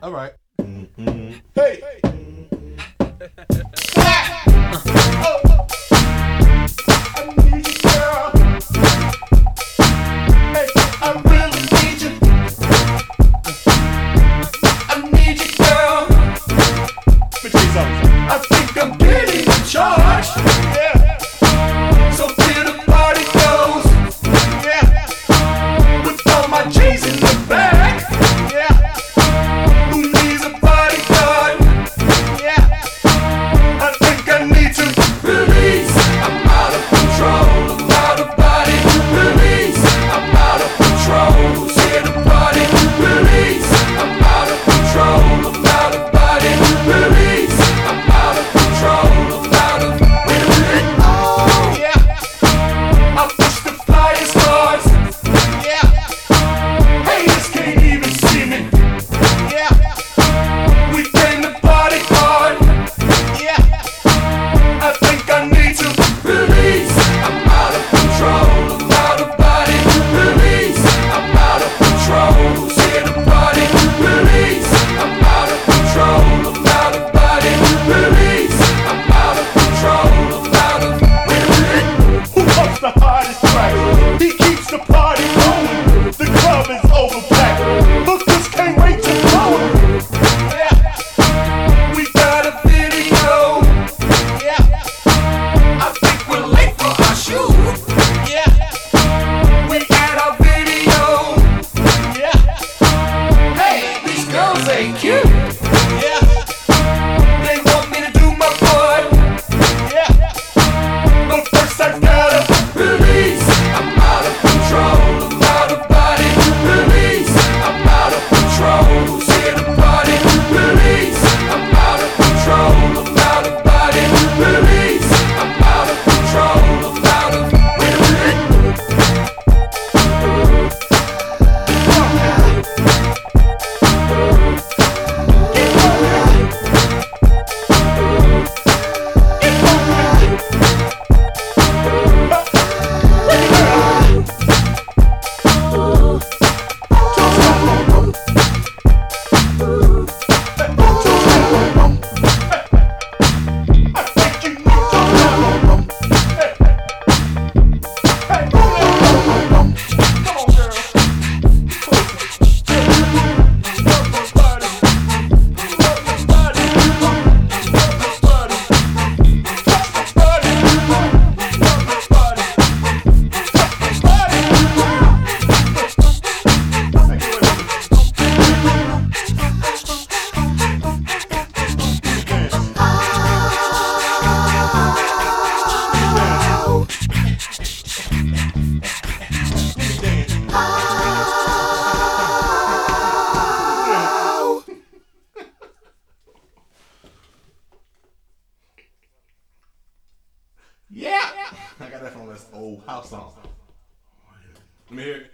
All right. Hey. I need you, girl. Hey, I really need you. I need you, girl. Let me tell you something. I think I'm getting in charge. Yeah. So here the party goes. Yeah. With all my G's in the bag. Yeah. Who needs a bodyguard? Yeah. I think I need to release. I'm out of control. I'm out of body. Release. I'm out of control. Who's here to party? Release. I'm out of control. I'm out of body. Release. I'm out of control. I'm out of oh yeah. I push the flyers cards. Yeah. Haters can't even see me. Yeah. We came to party hard. Yeah. I think I need to release. I'm out of control. I'm out of body. Release. I'm out of control. Who's here to party? Release. I'm out of control. I'm out of body. Release. I'm out of control. I'm out of who pumps the hardest track? He keeps the party going. The club is overpacked. Hookers can't wait to go. Yeah. We got a video. Yeah. I think we're late for our shoot. Yeah. We at our video. Yeah. Hey, these girls ain't cute. Yeah. They want me to do my part. Yeah. But first I gotta release. I'm out of control. I'm out of body. Release. I'm out of control. Who's here to party? Release. I'm out of control. I'm out of body. Release. I'm out of control. I'm out of yeah. I got that from this old house song. Let me hear it.